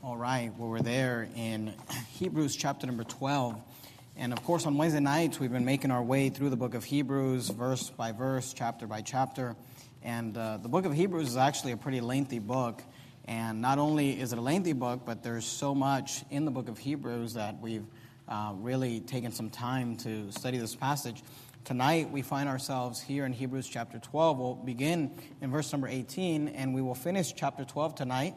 All right, well, we're there in Hebrews chapter number 12. And of course, on Wednesday nights, we've been making our way through the book of Hebrews, verse by verse, chapter by chapter. And the book of Hebrews is actually a pretty lengthy book. And not only is it a lengthy book, but there's so much in the book of Hebrews that we've really taken some time to study this passage. Tonight, we find ourselves here in Hebrews chapter 12. We'll begin in verse number 18, and we will finish chapter 12 tonight.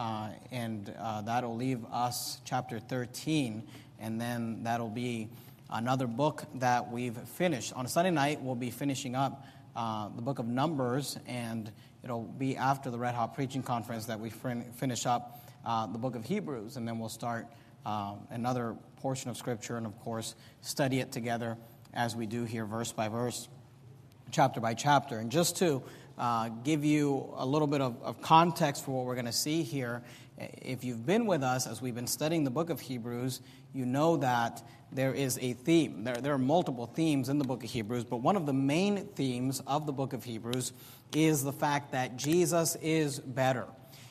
That'll leave us chapter 13, and then that'll be another book that we've finished. On a Sunday night, we'll be finishing up the book of Numbers, and it'll be after the Red Hot Preaching Conference that we finish up the book of Hebrews, and then we'll start another portion of Scripture, and of course, study it together as we do here, verse by verse, chapter by chapter. And just to give you a little bit of context for what we're going to see here, if you've been with us as we've been studying the book of Hebrews, you know that there is a theme. There are multiple themes in the book of Hebrews, but one of the main themes of the book of Hebrews is the fact that Jesus is better.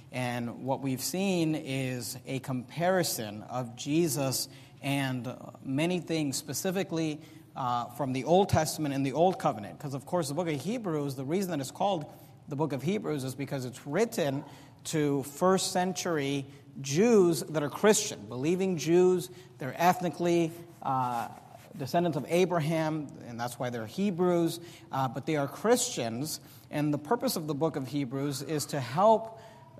And what we've seen is a comparison of Jesus and many things, specifically from the Old Testament and the Old Covenant. Because, of course, the book of Hebrews, the reason that it's called the book of Hebrews is because it's written to first century Jews that are Christian, believing Jews. They're ethnically descendants of Abraham, and that's why they're Hebrews, but they are Christians. And the purpose of the book of Hebrews is to help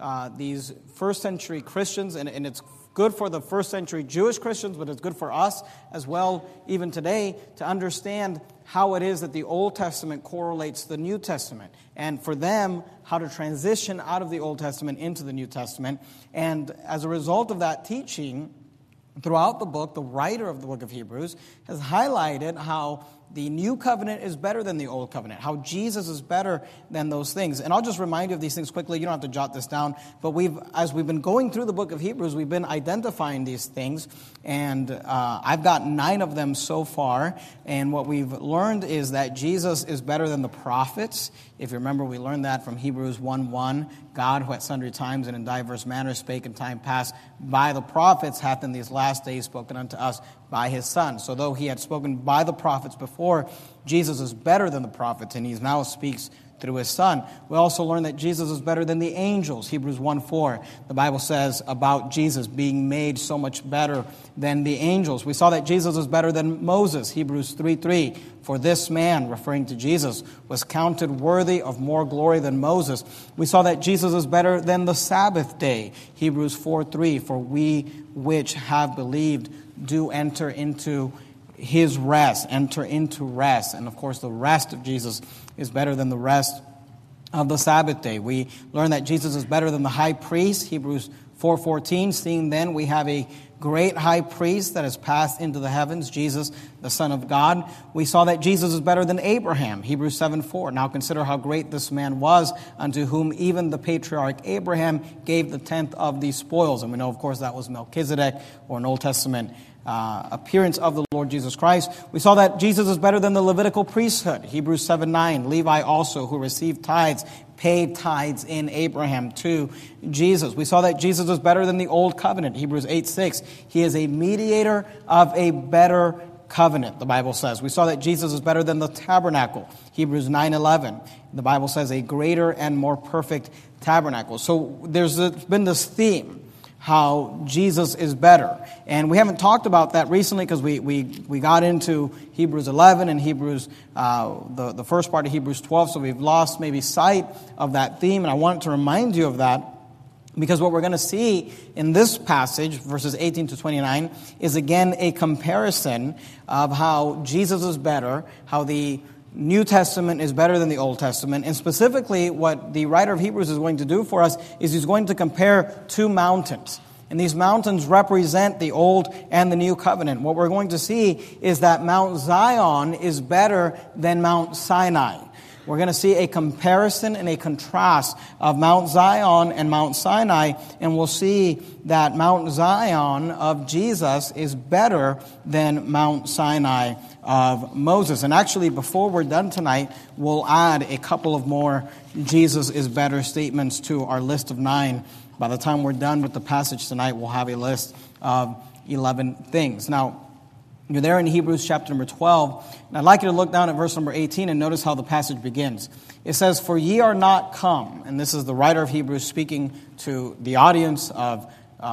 these first century Christians, and it's good for the first century Jewish Christians, but it's good for us as well, even today, to understand how it is that the Old Testament correlates to the New Testament, and for them, how to transition out of the Old Testament into the New Testament. And as a result of that teaching, throughout the book, the writer of the book of Hebrews has highlighted how the new covenant is better than the old covenant, how Jesus is better than those things. And I'll just remind you of these things quickly. You don't have to jot this down. But as we've been going through the book of Hebrews, we've been identifying these things. And I've got 9 of them so far. And what we've learned is that Jesus is better than the prophets. If you remember, we learned that from Hebrews 1:1. God, who at sundry times and in diverse manners spake in time past by the prophets, hath in these last days spoken unto us by his Son. So though he had spoken by the prophets before, Jesus is better than the prophets, and he now speaks through his Son. We also learn that Jesus is better than the angels. Hebrews 1:4, the Bible says about Jesus being made so much better than the angels. We saw that Jesus is better than Moses. Hebrews 3:3, for this man, referring to Jesus, was counted worthy of more glory than Moses. We saw that Jesus is better than the Sabbath day. Hebrews 4:3, for we which have believed do enter into his rest, enter into rest. And of course, the rest of Jesus is better than the rest of the Sabbath day. We learn that Jesus is better than the high priest. Hebrews 4:14, seeing then we have a great high priest that has passed into the heavens, Jesus, the Son of God. We saw that Jesus is better than Abraham. Hebrews 7:4, now consider how great this man was, unto whom even the patriarch Abraham gave the 10th of the spoils. And we know, of course, that was Melchizedek, or an Old Testament appearance of the Lord Jesus Christ. We saw that Jesus is better than the Levitical priesthood. Hebrews 7:9, Levi also, who received tithes, paid tithes in Abraham to Jesus. We saw that Jesus is better than the old covenant. Hebrews 8:6, he is a mediator of a better covenant, the Bible says. We saw that Jesus is better than the tabernacle. Hebrews 9:11, the Bible says a greater and more perfect tabernacle. So there's been this theme, how Jesus is better. And we haven't talked about that recently because we got into Hebrews 11 and Hebrews, the first part of Hebrews 12, so we've lost maybe sight of that theme. And I wanted to remind you of that because what we're going to see in this passage, verses 18 to 29, is again a comparison of how Jesus is better, how the New Testament is better than the Old Testament. And specifically, what the writer of Hebrews is going to do for us is he's going to compare 2 mountains. And these mountains represent the Old and the New Covenant. What we're going to see is that Mount Zion is better than Mount Sinai. We're going to see a comparison and a contrast of Mount Zion and Mount Sinai, and we'll see that Mount Zion of Jesus is better than Mount Sinai of Moses. And actually, before we're done tonight, we'll add a couple of more Jesus is better statements to our list of 9 By the time we're done with the passage tonight, we'll have a list of 11 things. Now, you're there in Hebrews chapter number 12, and I'd like you to look down at verse number 18 and notice how the passage begins. It says, "For ye are not come," and this is the writer of Hebrews speaking to the audience of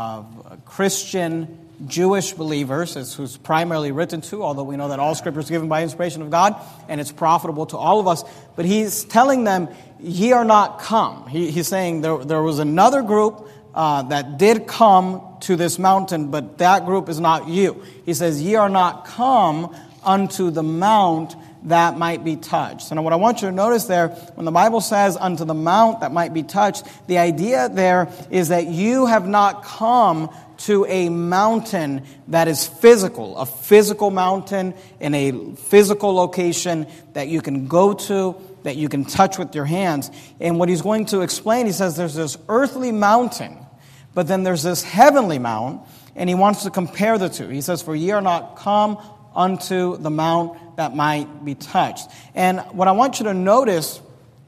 Christian Jewish believers. It's who's primarily written to, although we know that all Scripture is given by inspiration of God, and it's profitable to all of us. But he's telling them, ye are not come. He's saying there was another group that did come to this mountain, but that group is not you. He says, ye are not come unto the mount that might be touched. And what I want you to notice there, when the Bible says unto the mount that might be touched, the idea there is that you have not come to a mountain that is physical, a physical mountain in a physical location that you can go to, that you can touch with your hands. And what he's going to explain, he says there's this earthly mountain, but then there's this heavenly mount, and he wants to compare the two. He says, for ye are not come unto the mount that might be touched. And what I want you to notice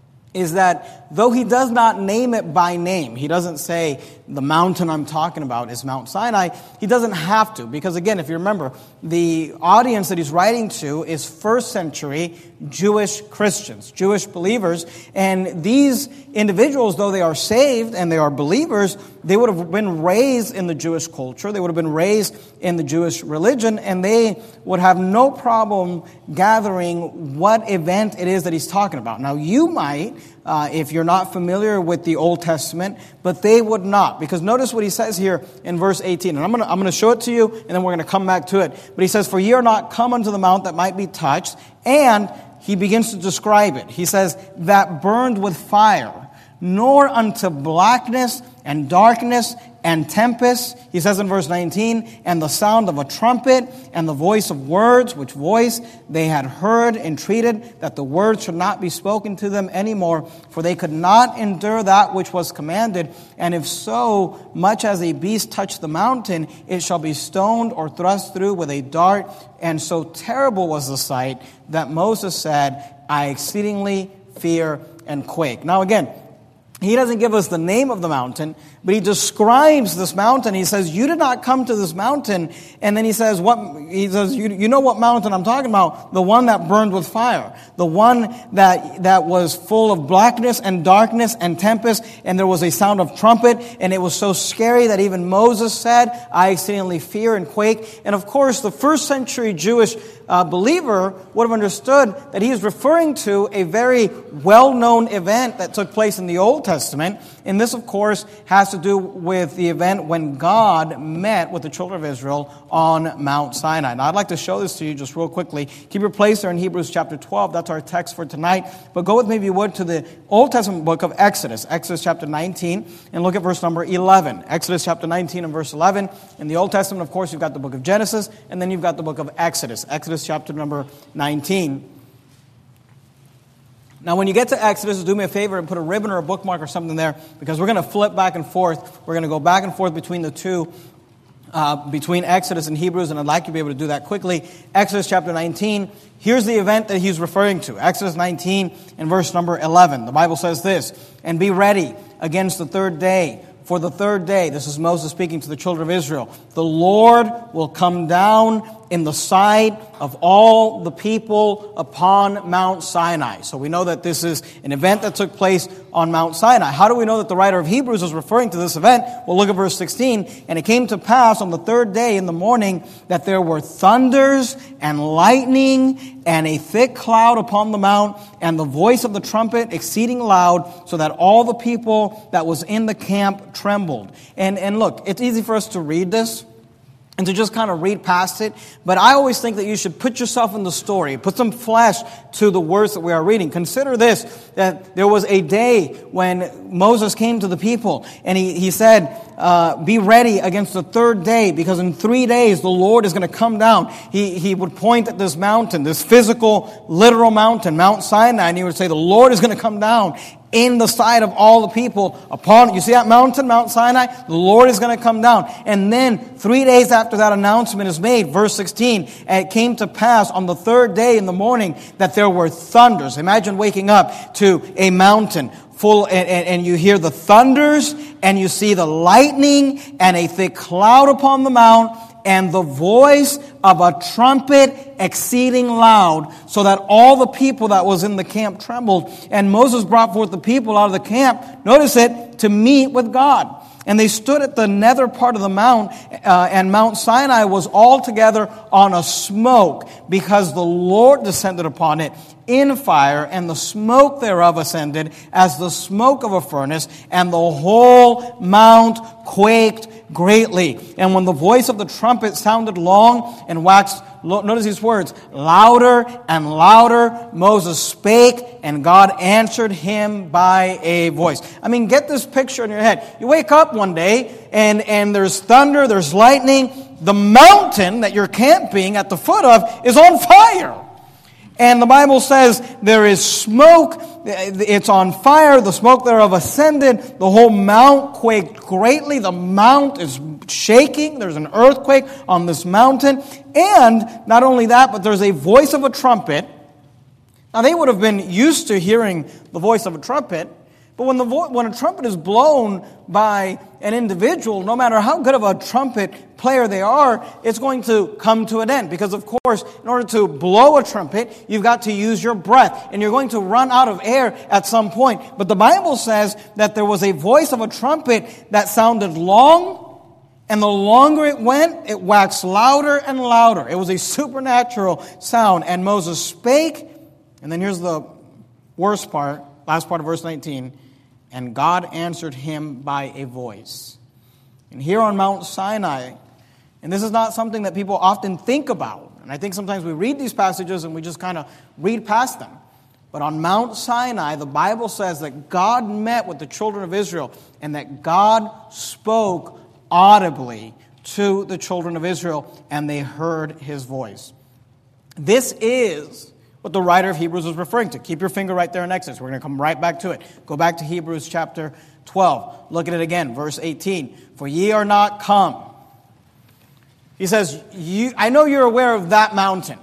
is that though he does not name it by name, he doesn't say the mountain I'm talking about is Mount Sinai, he doesn't have to. Because again, if you remember, the audience that he's writing to is first century Jewish Christians, Jewish believers. And these individuals, though they are saved and they are believers, they would have been raised in the Jewish culture, they would have been raised in the Jewish religion, and they would have no problem gathering what event it is that he's talking about. Now, you might, if you're not familiar with the Old Testament, but they would not. Because notice what he says here in verse 18. And I'm going to show it to you, and then we're going to come back to it. But he says, for ye are not come unto the mount that might be touched. And he begins to describe it. He says, that burned with fire, nor unto blackness and darkness and tempest. He says in verse 19, and the sound of a trumpet and the voice of words, which voice they had heard, entreated that the words should not be spoken to them anymore, for they could not endure that which was commanded. And if so much as a beast touch the mountain, it shall be stoned or thrust through with a dart. And so terrible was the sight that Moses said, I exceedingly fear and quake. Now again, he doesn't give us the name of the mountain, but he describes this mountain. He says, you did not come to this mountain. And then he says, you know what mountain I'm talking about? The one that burned with fire. The one that was full of blackness and darkness and tempest. And there was a sound of trumpet. And it was so scary that even Moses said, I exceedingly fear and quake. And of course, the first century Jewish believer would have understood that he is referring to a very well-known event that took place in the Old Testament. And this, of course, has to do with the event when God met with the children of Israel on Mount Sinai. Now, I'd like to show this to you just real quickly. Keep your place there in Hebrews chapter 12. That's our text for tonight. But go with me, if you would, to the Old Testament book of Exodus, Exodus chapter 19, and look at verse number 11. Exodus chapter 19 and verse 11. In the Old Testament, of course, you've got the book of Genesis, and then you've got the book of Exodus, Exodus chapter number 19. Now, when you get to Exodus, do me a favor and put a ribbon or a bookmark or something there, because we're going to flip back and forth. We're going to go back and forth between the two, between Exodus and Hebrews, and I'd like you to be able to do that quickly. Exodus chapter 19, here's the event that he's referring to. Exodus 19 and verse number 11. The Bible says this, and be ready against the third day. For the third day, this is Moses speaking to the children of Israel, the Lord will come down in the sight of all the people upon Mount Sinai. So we know that this is an event that took place on Mount Sinai. How do we know that the writer of Hebrews is referring to this event? Well, look at verse 16. And it came to pass on the third day in the morning that there were thunders and lightning and a thick cloud upon the mount and the voice of the trumpet exceeding loud, so that all the people that was in the camp trembled. And look, it's easy for us to read this and to just kind of read past it. But I always think that you should put yourself in the story, put some flesh to the words that we are reading. Consider this, that there was a day when Moses came to the people, and he said, be ready against the third day, because in 3 days the Lord is going to come down. He would point at this mountain, this physical, literal mountain, Mount Sinai, and he would say, the Lord is going to come down in the sight of all the people upon, you see that mountain, Mount Sinai? The Lord is going to come down. And then 3 days after that announcement is made, verse 16, and it came to pass on the third day in the morning that there were thunders. Imagine waking up to a mountain and you hear the thunders, and you see the lightning, and a thick cloud upon the mount, and the voice of a trumpet exceeding loud, so that all the people that was in the camp trembled. And Moses brought forth the people out of the camp, notice it, to meet with God. And they stood at the nether part of the mount, and Mount Sinai was altogether on a smoke, because the Lord descended upon it in fire, and the smoke thereof ascended as the smoke of a furnace, and the whole mount quaked greatly. And when the voice of the trumpet sounded long and waxed, notice these words, louder and louder, Moses spake, and God answered him by a voice. I mean, get this picture in your head. You wake up one day, and there's thunder, there's lightning. The mountain that you're camping at the foot of is on fire. And the Bible says there is smoke, it's on fire, the smoke thereof ascended, the whole mount quaked greatly, the mount is shaking, there's an earthquake on this mountain, and not only that, but there's a voice of a trumpet. Now they would have been used to hearing the voice of a trumpet, but when a trumpet is blown by an individual, no matter how good of a trumpet player they are, it's going to come to an end. Because, of course, in order to blow a trumpet, you've got to use your breath. And you're going to run out of air at some point. But the Bible says that there was a voice of a trumpet that sounded long, and the longer it went, it waxed louder and louder. It was a supernatural sound. And Moses spake, and then here's the worst part, last part of verse 19, and God answered him by a voice. And here on Mount Sinai, and this is not something that people often think about, and I think sometimes we read these passages and we just kind of read past them. But on Mount Sinai, the Bible says that God met with the children of Israel, and that God spoke audibly to the children of Israel, and they heard his voice. This is what the writer of Hebrews is referring to. Keep your finger right there in Exodus. We're going to come right back to it. Go back to Hebrews chapter 12. Look at it again, verse 18. For ye are not come. He says, I know you're aware of that mountain,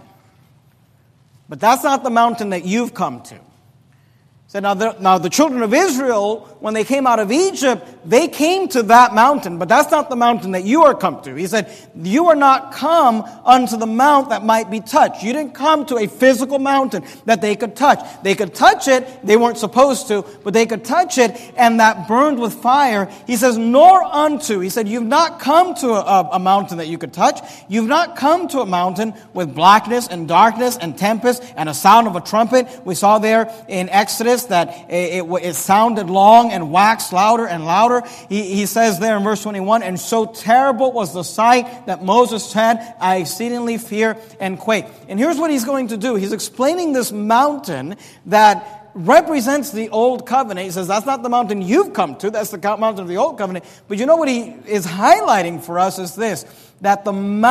but that's not the mountain that you've come to. He said, now the children of Israel, when they came out of Egypt, they came to that mountain, but that's not the mountain that you are come to. He said, you are not come unto the mount that might be touched. You didn't come to a physical mountain that they could touch. They could touch it, they weren't supposed to, but they could touch it, and that burned with fire. He says, nor unto. He said, you've not come to a mountain that you could touch. You've not come to a mountain with blackness and darkness and tempest and a sound of a trumpet. We saw there in Exodus that it sounded long and waxed louder and louder. He says there in verse 21, and so terrible was the sight that Moses said, I exceedingly fear and quake. And here's what he's going to do. He's explaining this mountain that represents the old covenant. He says, that's not the mountain you've come to. That's the mountain of the old covenant. But you know what he is highlighting for us is this, that the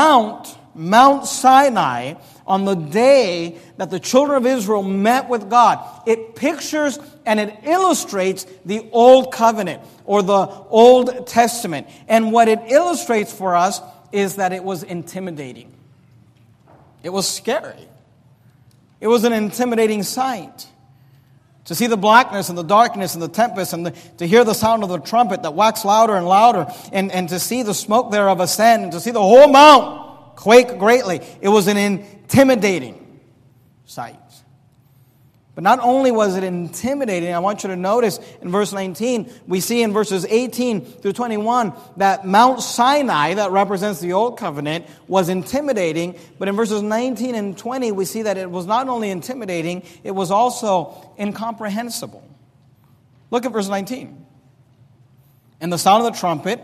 Mount Sinai, on the day that the children of Israel met with God, it pictures and it illustrates the Old Covenant or the Old Testament. And what it illustrates for us is that it was intimidating. It was scary. It was an intimidating sight. To see the blackness and the darkness and the tempest, and to hear the sound of the trumpet that waxed louder and louder, and to see the smoke thereof ascend, and to see the whole mount quake greatly. It was an intimidating sight. But not only was it intimidating, I want you to notice in verse 19, we see in verses 18 through 21 that Mount Sinai, that represents the Old Covenant, was intimidating. But in verses 19 and 20, we see that it was not only intimidating, it was also incomprehensible. Look at verse 19. And the sound of the trumpet,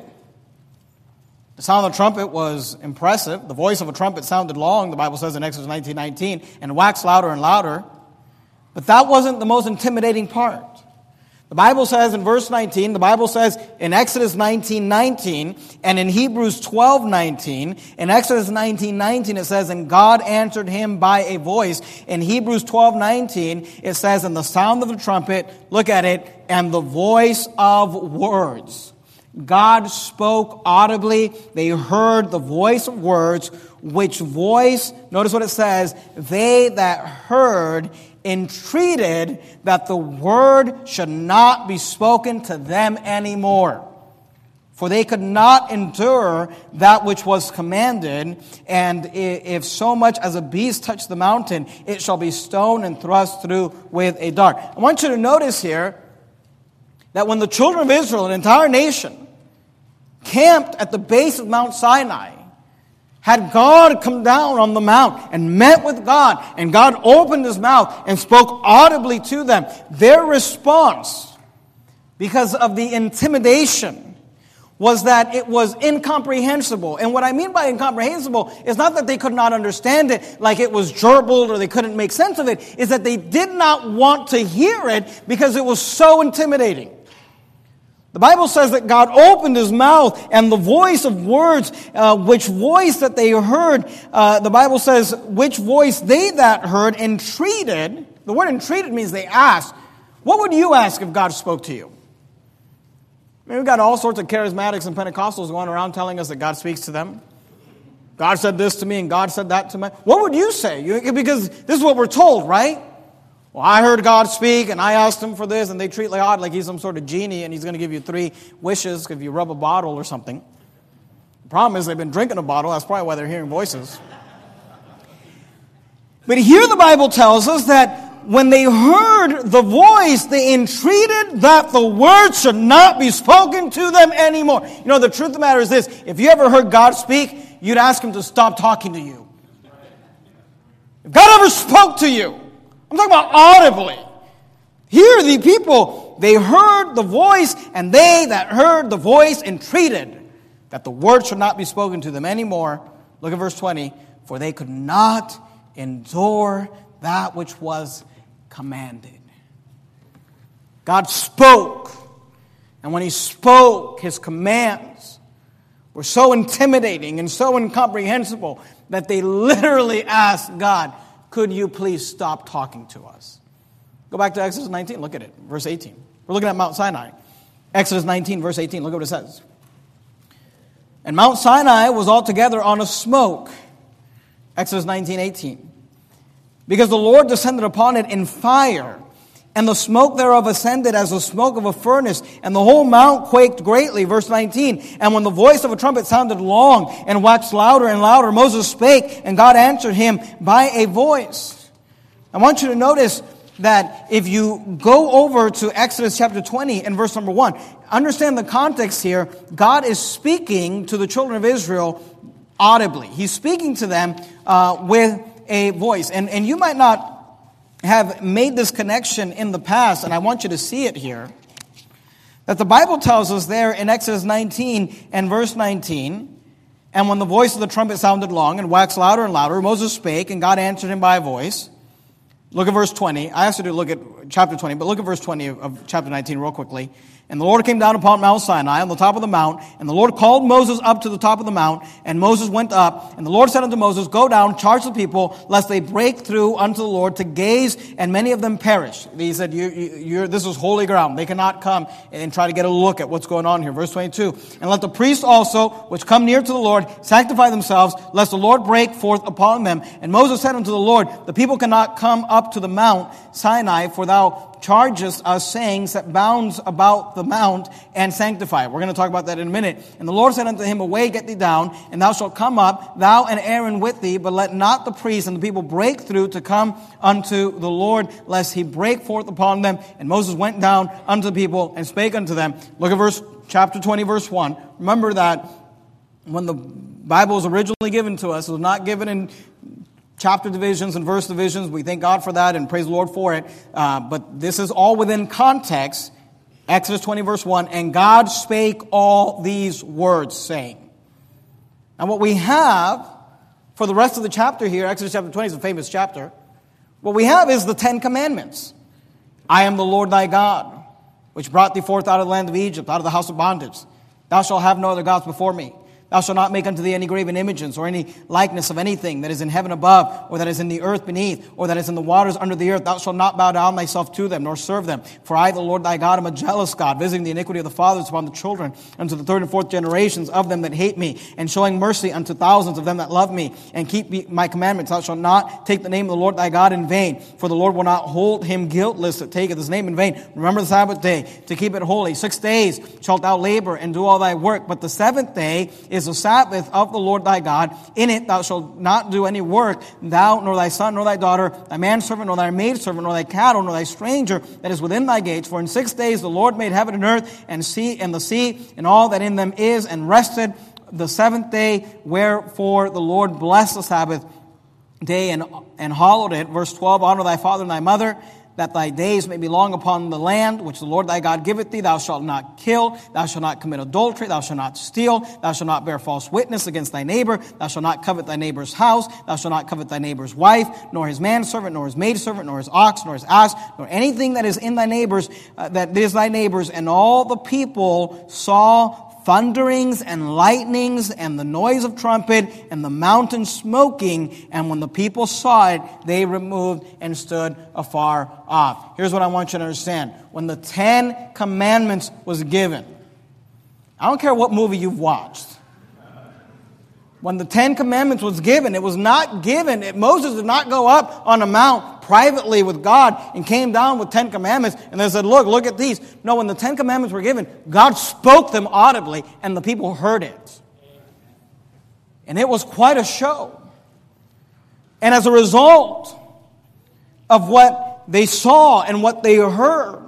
the sound of the trumpet was impressive. The voice of a trumpet sounded long, the Bible says in Exodus 19:19, and waxed louder and louder. But that wasn't the most intimidating part. The Bible says in verse 19, the Bible says in Exodus 19:19, and in Hebrews 12:19, in Exodus 19:19 it says, and God answered him by a voice. In Hebrews 12:19 it says, and the sound of the trumpet, look at it, and the voice of words. God spoke audibly. They heard the voice of words, which voice, notice what it says, they that heard entreated that the word should not be spoken to them anymore. For they could not endure that which was commanded, and if so much as a beast touch the mountain, it shall be stoned and thrust through with a dart. I want you to notice here that when the children of Israel, an entire nation, camped at the base of Mount Sinai, had God come down on the mount and met with God, and God opened his mouth and spoke audibly to them, their response, because of the intimidation, was that it was incomprehensible. And what I mean by incomprehensible is not that they could not understand it, like it was gerbled or they couldn't make sense of it, is that they did not want to hear it because it was so intimidating. The Bible says that God opened his mouth, and the voice of words, which voice that they heard, the Bible says, which voice they that heard entreated. The word entreated means they asked. What would you ask if God spoke to you? I mean, we've got all sorts of charismatics and Pentecostals going around telling us that God speaks to them. God said this to me and God said that to me. What would you say? Because this is what we're told, right? Well, I heard God speak and I asked him for this, and they treat God like he's some sort of genie and he's going to give you 3 wishes if you rub a bottle or something. The problem is they've been drinking a bottle. That's probably why they're hearing voices. But here the Bible tells us that when they heard the voice, they entreated that the word should not be spoken to them anymore. You know, the truth of the matter is this. If you ever heard God speak, you'd ask him to stop talking to you. If God ever spoke to you, I'm talking about audibly. Here the people, they heard the voice, and they that heard the voice entreated that the word should not be spoken to them anymore. Look at verse 20. For they could not endure that which was commanded. God spoke, and when he spoke, his commands were so intimidating and so incomprehensible that they literally asked God, could you please stop talking to us? Go back to Exodus 19, look at it, verse 18. We're looking at Mount Sinai. Exodus 19, verse 18, look at what it says. And Mount Sinai was altogether on a smoke. Exodus 19, 18. Because the Lord descended upon it in fire, and the smoke thereof ascended as the smoke of a furnace, and the whole mount quaked greatly. Verse 19, and when the voice of a trumpet sounded long, and waxed louder and louder, Moses spake, and God answered him by a voice. I want you to notice that if you go over to Exodus chapter 20 and verse number 1, understand the context here. God is speaking to the children of Israel audibly. He's speaking to them with a voice. And you might not have made this connection in the past, and I want you to see it here, that the Bible tells us there in Exodus 19 and verse 19, and when the voice of the trumpet sounded long and waxed louder and louder, Moses spake, and God answered him by a voice. Look at verse 20. I asked you to look at chapter 20, but look at verse 20 of chapter 19 real quickly. And the Lord came down upon Mount Sinai on the top of the mount, and the Lord called Moses up to the top of the mount, and Moses went up, and the Lord said unto Moses, go down, charge the people, lest they break through unto the Lord to gaze, and many of them perish. He said, this is holy ground. They cannot come and try to get a look at what's going on here. Verse 22, and let the priests also, which come near to the Lord, sanctify themselves, lest the Lord break forth upon them. And Moses said unto the Lord, the people cannot come up to the Mount Sinai, for thou chargest us, saying, set bounds about the mount and sanctify. We're going to talk about that in a minute. And the Lord said unto him, away, get thee down, and thou shalt come up, thou and Aaron with thee, but let not the priests and the people break through to come unto the Lord, lest he break forth upon them. And Moses went down unto the people and spake unto them. Look at chapter 20, verse 1. Remember that when the Bible was originally given to us, it was not given in chapter divisions and verse divisions. We thank God for that and praise the Lord for it. But this is all within context. Exodus 20 verse 1, and God spake all these words, saying. And what we have for the rest of the chapter here, Exodus chapter 20 is a famous chapter. What we have is the 10 commandments. I am the Lord thy God, which brought thee forth out of the land of Egypt, out of the house of bondage. Thou shalt have no other gods before me. Thou shalt not make unto thee any graven images or any likeness of anything that is in heaven above, or that is in the earth beneath, or that is in the waters under the earth. Thou shalt not bow down thyself to them, nor serve them. For I, the Lord thy God, am a jealous God, visiting the iniquity of the fathers upon the children, unto the third and fourth generations of them that hate me, and showing mercy unto thousands of them that love me, and keep my commandments. Thou shalt not take the name of the Lord thy God in vain, for the Lord will not hold him guiltless that taketh his name in vain. Remember the Sabbath day, to keep it holy. 6 days shalt thou labor and do all thy work, but the seventh day is the Sabbath of the Lord thy God. In it thou shalt not do any work, thou, nor thy son, nor thy daughter, thy manservant, nor thy maidservant, nor thy cattle, nor thy stranger that is within thy gates. For in 6 days the Lord made heaven and earth, and the sea, and all that in them is, and rested the seventh day. Wherefore the Lord blessed the Sabbath day and hallowed it. Verse 12, honor thy father and thy mother, that thy days may be long upon the land which the Lord thy God giveth thee. Thou shalt not kill, thou shalt not commit adultery, thou shalt not steal, thou shalt not bear false witness against thy neighbor, thou shalt not covet thy neighbor's house, thou shalt not covet thy neighbor's wife, nor his manservant, nor his maidservant, nor his ox, nor his ass, nor anything that is in thy neighbor's, that is thy neighbor's. And all the people saw thunderings and lightnings and the noise of trumpet and the mountain smoking. And when the people saw it, they removed and stood afar off. Here's what I want you to understand. When the 10 Commandments was given, I don't care what movie you've watched. When the 10 Commandments was given, it was not given. Moses did not go up on a mount privately with God and came down with 10 Commandments and they said, look at these. No, when the 10 Commandments were given, God spoke them audibly and the people heard it. And it was quite a show. And as a result of what they saw and what they heard,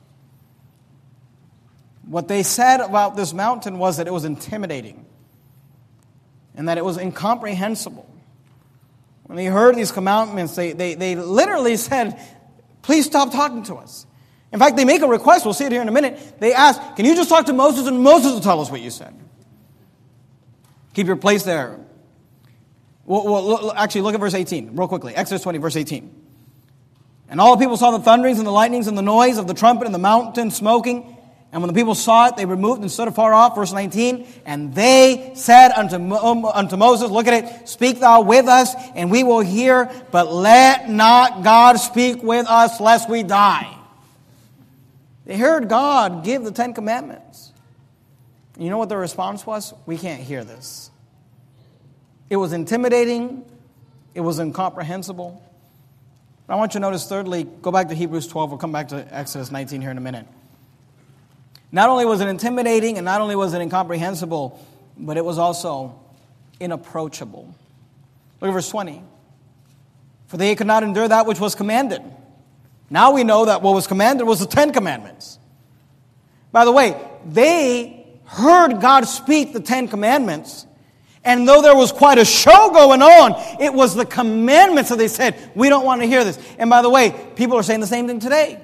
what they said about this mountain was that it was intimidating and that it was incomprehensible. When they heard these commandments, they literally said, please stop talking to us. In fact, they make a request. We'll see it here in a minute. They ask, can you just talk to Moses and Moses will tell us what you said? Keep your place there. Well, actually, look at verse 18 real quickly. Exodus 20, verse 18. And all the people saw the thunderings and the lightnings and the noise of the trumpet and the mountain smoking. And when the people saw it, they removed and stood afar off. Verse 19, and they said unto Moses, look at it, speak thou with us, and we will hear, but let not God speak with us, lest we die. They heard God give the 10 Commandments. And you know what their response was? We can't hear this. It was intimidating. It was incomprehensible. But I want you to notice, thirdly, go back to Hebrews 12. We'll come back to Exodus 19 here in a minute. Not only was it intimidating and not only was it incomprehensible, but it was also inapproachable. Look at verse 20. For they could not endure that which was commanded. Now we know that what was commanded was the 10 Commandments. By the way, they heard God speak the 10 Commandments, and though there was quite a show going on, it was the commandments that they said, we don't want to hear this. And by the way, people are saying the same thing today.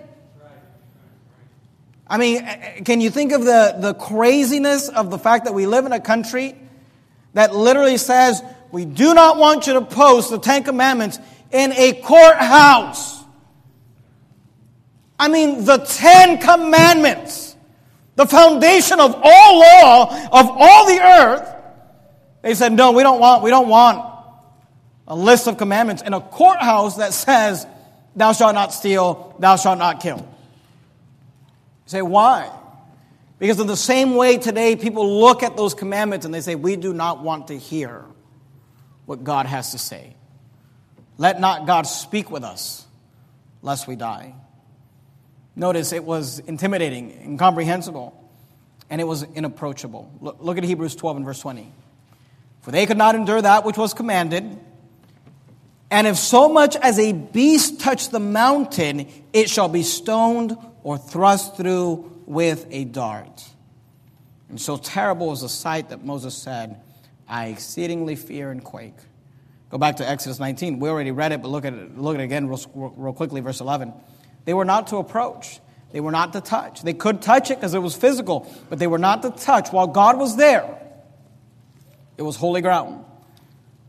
I mean, can you think of the craziness of the fact that we live in a country that literally says, we do not want you to post the 10 Commandments in a courthouse. I mean, the 10 Commandments, the foundation of all law, of all the earth. They said, no, we don't want a list of commandments in a courthouse that says, thou shalt not steal, thou shalt not kill. You say, why? Because in the same way today, people look at those commandments and they say, we do not want to hear what God has to say. Let not God speak with us, lest we die. Notice it was intimidating, incomprehensible, and it was inapproachable. Look at Hebrews 12 and verse 20. For they could not endure that which was commanded, and if so much as a beast touch the mountain, it shall be stoned or thrust through with a dart. And so terrible was the sight that Moses said, I exceedingly fear and quake. Go back to Exodus 19. We already read it, but look at it again real quickly, verse 11. They were not to approach. They were not to touch. They could touch it because it was physical, but they were not to touch while God was there. It was holy ground.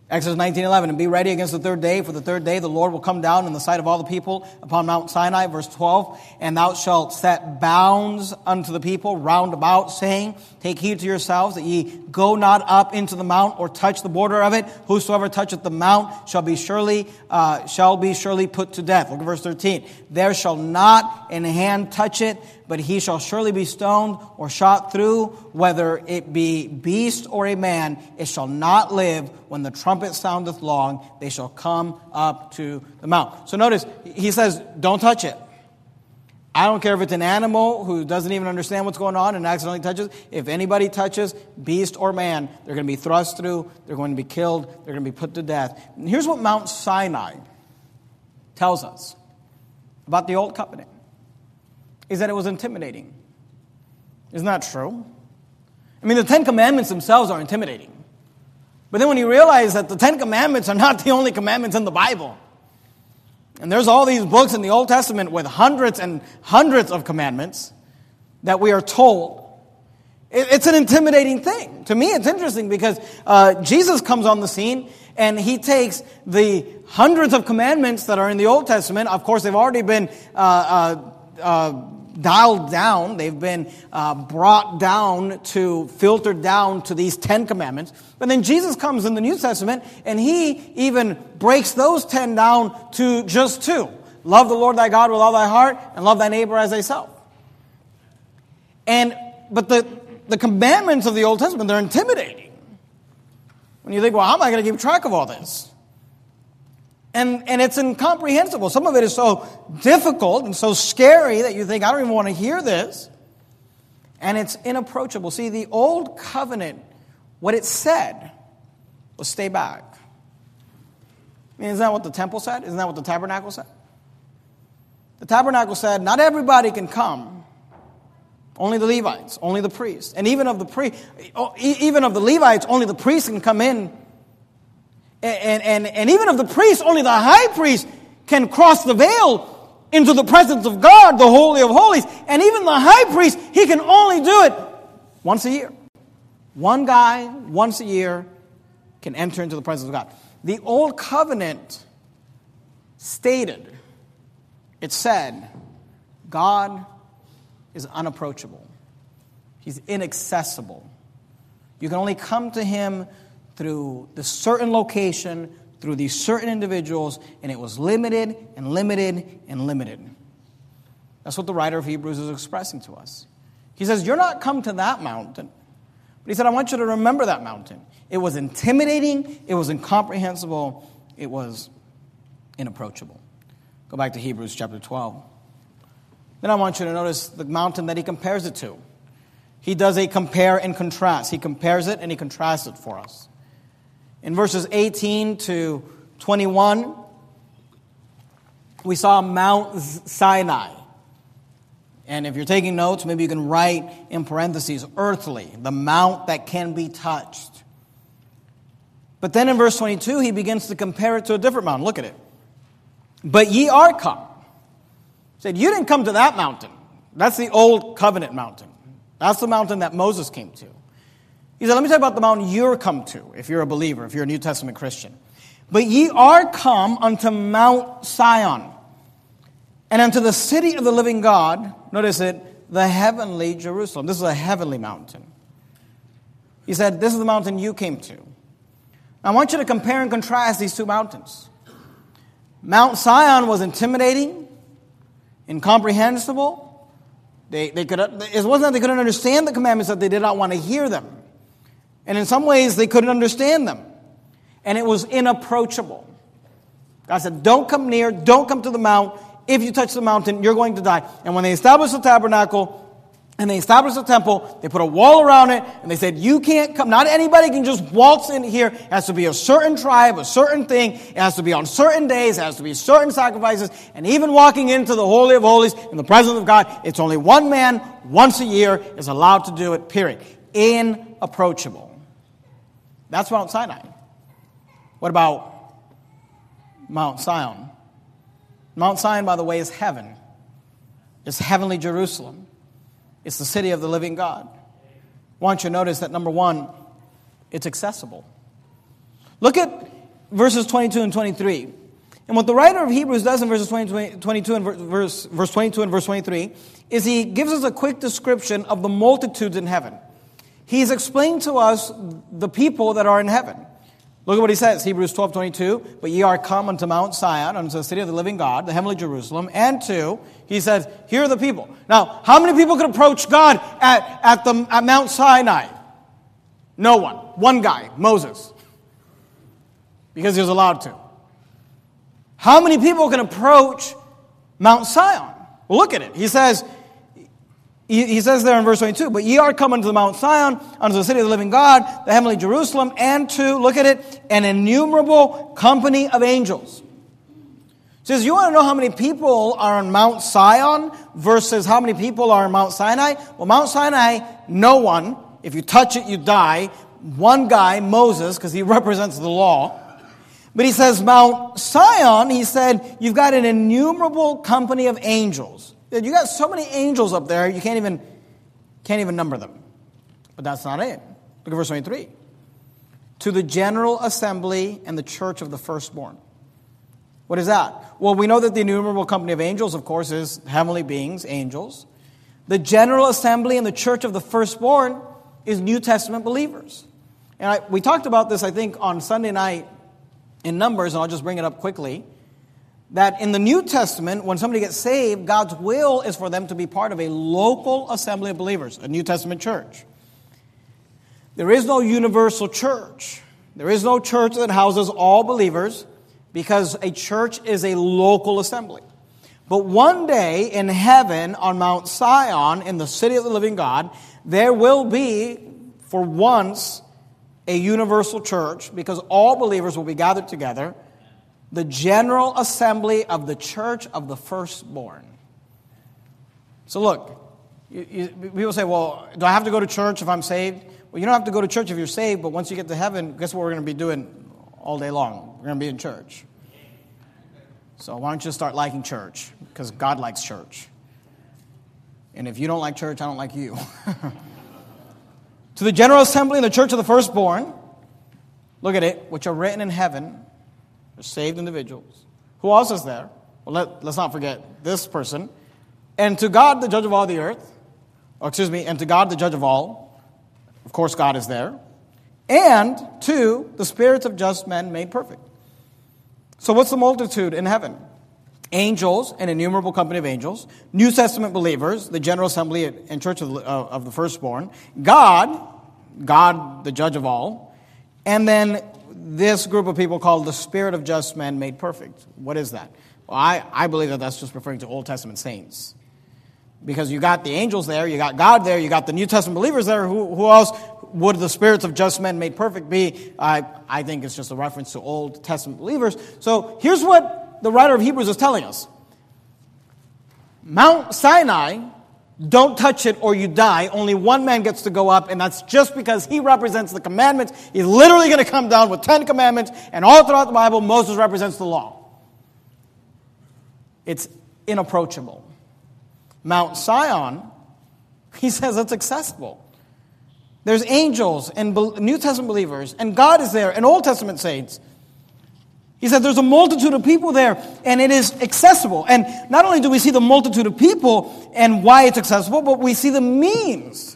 Exodus 19:11, and be ready against the third day, for the third day the Lord will come down in the sight of all the people upon Mount Sinai. Verse 12, and thou shalt set bounds unto the people round about, saying, take heed to yourselves that ye go not up into the mount or touch the border of it. Whosoever toucheth the mount shall be surely put to death. Look at verse 13. There shall not an hand touch it, but he shall surely be stoned or shot through, whether it be beast or a man. It shall not live. When the trumpet soundeth long, they shall come up to the mount. So notice, he says, don't touch it. I don't care if it's an animal who doesn't even understand what's going on and accidentally touches. If anybody touches, beast or man, they're going to be thrust through, they're going to be killed, they're going to be put to death. And here's what Mount Sinai tells us about the Old Covenant, is that it was intimidating. Isn't that true? I mean, the Ten Commandments themselves are intimidating. But then when you realize that the Ten Commandments are not the only commandments in the Bible, and there's all these books in the Old Testament with hundreds and hundreds of commandments that we are told, it's an intimidating thing. To me, it's interesting because Jesus comes on the scene and he takes the hundreds of commandments that are in the Old Testament. Of course, they've already been dialed down. They've been brought down to, filtered down to these 10 commandments. But then Jesus comes in the New Testament and he even breaks those 10 down to just 2. Love the Lord thy God with all thy heart and love thy neighbor as thyself. But the commandments of the Old Testament, they're intimidating. When you think, well, how am I going to keep track of all this? And it's incomprehensible. Some of it is so difficult and so scary that you think, I don't even want to hear this. And it's inapproachable. See, the Old Covenant, what it said was stay back. I mean, isn't that what the temple said? Isn't that what the tabernacle said? The tabernacle said, not everybody can come. Only the Levites, only the priests. And even of the Levites, only the priests can come in. And even of the priests, only the high priest can cross the veil into the presence of God, the Holy of Holies. And even the high priest, he can only do it once a year. One guy, once a year, can enter into the presence of God. The Old Covenant stated, it said, God is unapproachable. He's inaccessible. You can only come to him through the certain location, through these certain individuals, and it was limited and limited and limited. That's what the writer of Hebrews is expressing to us. He says, you're not come to that mountain. But he said, I want you to remember that mountain. It was intimidating, it was incomprehensible, it was inapproachable. Go back to Hebrews chapter 12. Then I want you to notice the mountain that he compares it to. He does a compare and contrast. He compares it and he contrasts it for us. In verses 18 to 21, we saw Mount Sinai. And if you're taking notes, maybe you can write in parentheses, earthly, the mount that can be touched. But then in verse 22, he begins to compare it to a different mountain. Look at it. But ye are come. He said, you didn't come to that mountain. That's the old covenant mountain. That's the mountain that Moses came to. He said, let me tell you about the mountain you're come to, if you're a believer, if you're a New Testament Christian. But ye are come unto Mount Sion, and unto the city of the living God, notice it, the heavenly Jerusalem. This is a heavenly mountain. He said, this is the mountain you came to. I want you to compare and contrast these two mountains. Mount Sion was intimidating, incomprehensible. It wasn't that they couldn't understand the commandments, that they did not want to hear them. And in some ways, they couldn't understand them. And it was inapproachable. God said, don't come near, don't come to the mount. If you touch the mountain, you're going to die. And when they established the tabernacle and they established the temple, they put a wall around it, and they said, you can't come. Not anybody can just waltz in here. It has to be a certain tribe, a certain thing. It has to be on certain days. It has to be certain sacrifices. And even walking into the Holy of Holies in the presence of God, it's only one man once a year is allowed to do it, period. Inapproachable. That's Mount Sinai. What about Mount Sion? Mount Sion, by the way, is heaven. It's heavenly Jerusalem. It's the city of the living God. I want you to notice that, number one, it's accessible. Look at verses 22 and 23. And what the writer of Hebrews does in verses 22 and verse 22 and verse 23 is he gives us a quick description of the multitudes in heaven. He's explained to us the people that are in heaven. Look at what he says, Hebrews 12:22. But ye are come unto Mount Sion, unto the city of the living God, the heavenly Jerusalem, and to, he says, here are the people. Now, how many people could approach God at Mount Sinai? No one. One guy, Moses. Because he was allowed to. How many people can approach Mount Sion? Well, look at it. He says there in verse 22, but ye are come unto the Mount Sion, unto the city of the living God, the heavenly Jerusalem, and to, look at it, an innumerable company of angels. It says, you want to know how many people are on Mount Sion versus how many people are on Mount Sinai? Well, Mount Sinai, no one. If you touch it, you die. One guy, Moses, because he represents the law. But he says, Mount Sion, he said, you've got an innumerable company of angels. You got so many angels up there, you can't even number them. But that's not it. Look at verse 23. To the general assembly and the church of the firstborn. What is that? Well, we know that the innumerable company of angels, of course, is heavenly beings, angels. The general assembly and the church of the firstborn is New Testament believers. And we talked about this, I think, on Sunday night in Numbers, and I'll just bring it up quickly. That in the New Testament, when somebody gets saved, God's will is for them to be part of a local assembly of believers, a New Testament church. There is no universal church. There is no church that houses all believers because a church is a local assembly. But one day in heaven on Mount Sion, in the city of the living God, there will be, for once, a universal church because all believers will be gathered together. The general assembly of the church of the firstborn. So look, people say, well, do I have to go to church if I'm saved? Well, you don't have to go to church if you're saved, but once you get to heaven, guess what we're going to be doing all day long? We're going to be in church. So why don't you start liking church? Because God likes church. And if you don't like church, I don't like you. To the general assembly and the church of the firstborn, look at it, which are written in heaven, they're saved individuals. Who else is there? Well, let's not forget this person. And to God, the judge of all the earth. And to God, the judge of all. Of course, God is there. And to the spirits of just men made perfect. So what's the multitude in heaven? Angels, an innumerable company of angels. New Testament believers, the general assembly and church of the firstborn. God, the judge of all. And then this group of people called the spirit of just men made perfect. What is that? Well, I believe that that's just referring to Old Testament saints. Because you got the angels there, you got God there, you got the New Testament believers there. Who else would the spirits of just men made perfect be? I think it's just a reference to Old Testament believers. So here's what the writer of Hebrews is telling us. Mount Sinai, don't touch it or you die. Only one man gets to go up, and that's just because he represents the commandments. He's literally going to come down with 10 commandments, and all throughout the Bible, Moses represents the law. It's inapproachable. Mount Sion, he says it's accessible. There's angels and New Testament believers, and God is there, and Old Testament saints. He said there's a multitude of people there, and it is accessible. And not only do we see the multitude of people and why it's accessible, but we see the means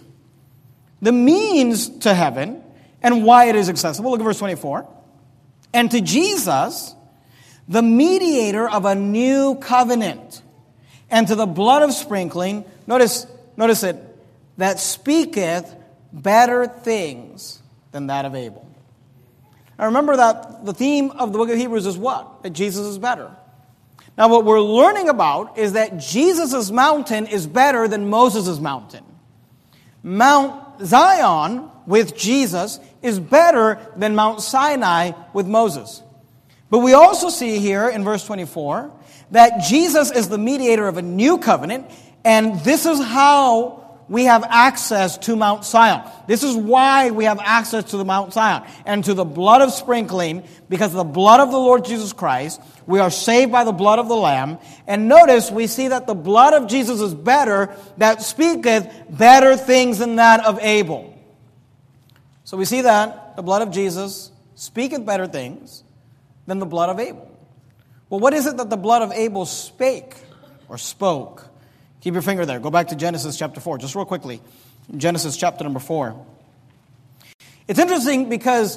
to heaven and why it is accessible. Look at verse 24. And to Jesus, the mediator of a new covenant, and to the blood of sprinkling, notice it, that speaketh better things than that of Abel. Now remember that the theme of the book of Hebrews is what? That Jesus is better. Now what we're learning about is that Jesus' mountain is better than Moses' mountain. Mount Zion with Jesus is better than Mount Sinai with Moses. But we also see here in verse 24 that Jesus is the mediator of a new covenant, and this is how we have access to Mount Sion. This is why we have access to the Mount Sion and to the blood of sprinkling, because of the blood of the Lord Jesus Christ. We are saved by the blood of the Lamb. And notice we see that the blood of Jesus is better, that speaketh better things than that of Abel. So we see that the blood of Jesus speaketh better things than the blood of Abel. Well, what is it that the blood of Abel spake or spoke? Keep your finger there. Go back to Genesis chapter 4, just real quickly. Genesis chapter number 4. It's interesting because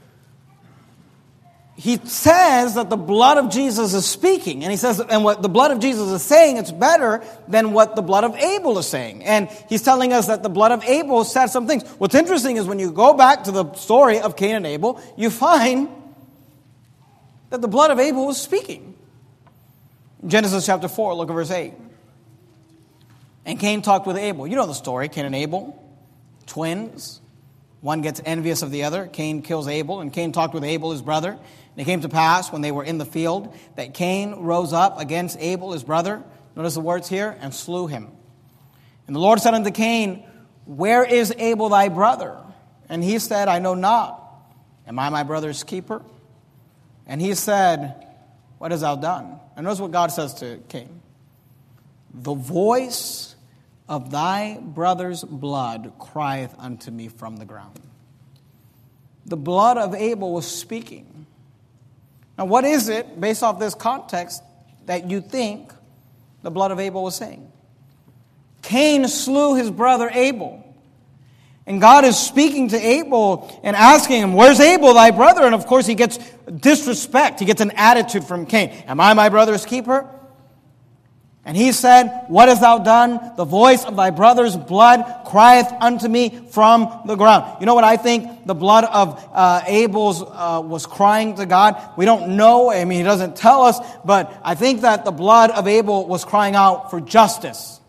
he says that the blood of Jesus is speaking. And he says, and what the blood of Jesus is saying, it's better than what the blood of Abel is saying. And he's telling us that the blood of Abel said some things. What's interesting is when you go back to the story of Cain and Abel, you find that the blood of Abel was speaking. Genesis chapter 4, look at verse 8. And Cain talked with Abel. You know the story, Cain and Abel, twins. One gets envious of the other. Cain kills Abel, and Cain talked with Abel, his brother. And it came to pass, when they were in the field, that Cain rose up against Abel, his brother. Notice the words here, and slew him. And the Lord said unto Cain, Where is Abel thy brother? And he said, I know not. Am I my brother's keeper? And he said, What hast thou done? And notice what God says to Cain. The voice of thy brother's blood crieth unto me from the ground. The blood of Abel was speaking. Now, what is it, based off this context, that you think the blood of Abel was saying? Cain slew his brother Abel. And God is speaking to Abel and asking him, Where's Abel, thy brother? And of course he gets disrespect. He gets an attitude from Cain. Am I my brother's keeper? And he said, What hast thou done? The voice of thy brother's blood crieth unto me from the ground. You know what I think the blood of Abel's was crying to God? We don't know. I mean, he doesn't tell us. But I think that the blood of Abel was crying out for justice.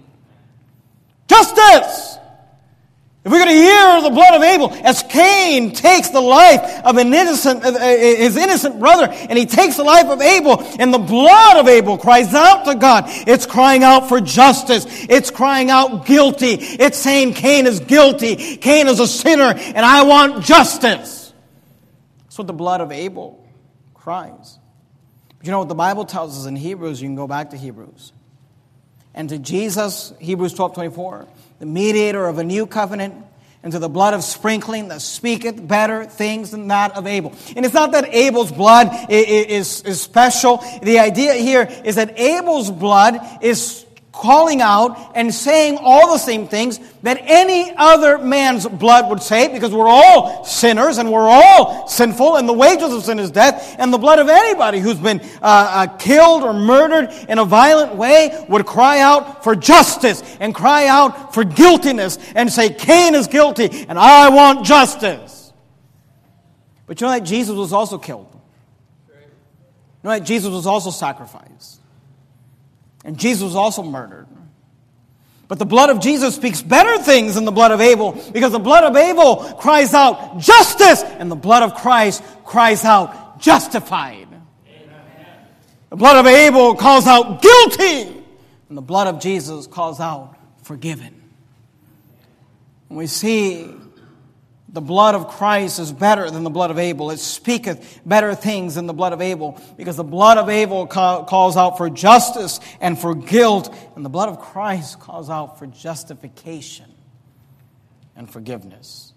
Justice! If we're going to hear the blood of Abel, as Cain takes the life of his innocent brother, and he takes the life of Abel, and the blood of Abel cries out to God, it's crying out for justice. It's crying out guilty. It's saying Cain is guilty. Cain is a sinner, and I want justice. That's what the blood of Abel cries. But you know what the Bible tells us in Hebrews? You can go back to Hebrews. And to Jesus, Hebrews 12:24, the mediator of a new covenant, and to the blood of sprinkling that speaketh better things than that of Abel. And it's not that Abel's blood is special. The idea here is that Abel's blood is calling out and saying all the same things that any other man's blood would say, because we're all sinners and we're all sinful, and the wages of sin is death, and the blood of anybody who's been killed or murdered in a violent way would cry out for justice and cry out for guiltiness and say, Cain is guilty and I want justice. But you know that Jesus was also killed. You know that Jesus was also sacrificed. And Jesus was also murdered. But the blood of Jesus speaks better things than the blood of Abel, because the blood of Abel cries out justice, and the blood of Christ cries out justified. Amen. The blood of Abel calls out guilty, and the blood of Jesus calls out forgiven. And we see the blood of Christ is better than the blood of Abel. It speaketh better things than the blood of Abel, because the blood of Abel calls out for justice and for guilt, and the blood of Christ calls out for justification and forgiveness.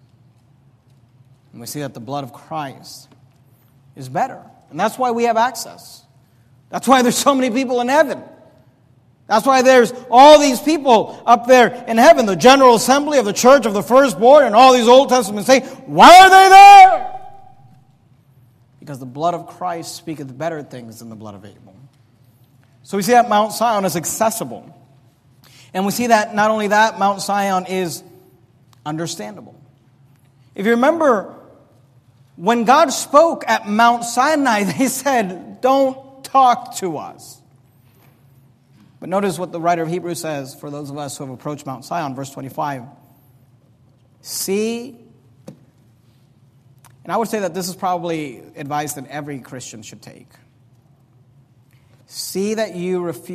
And we see that the blood of Christ is better. And that's why we have access. That's why there's so many people in heaven. That's why there's all these people up there in heaven, the General Assembly of the Church of the Firstborn, and all these Old Testament saints. Why are they there? Because the blood of Christ speaketh better things than the blood of Abel. So we see that Mount Zion is accessible. And we see that not only that, Mount Zion is understandable. If you remember, when God spoke at Mount Sinai, they said, Don't talk to us. But notice what the writer of Hebrews says for those of us who have approached Mount Zion, verse 25. See, and I would say that this is probably advice that every Christian should take. See that ye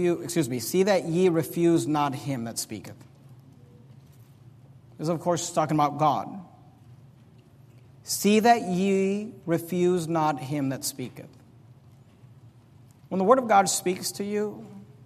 refuse not him that speaketh. This is, of course, talking about God. See that ye refuse not him that speaketh. When the word of God speaks to you,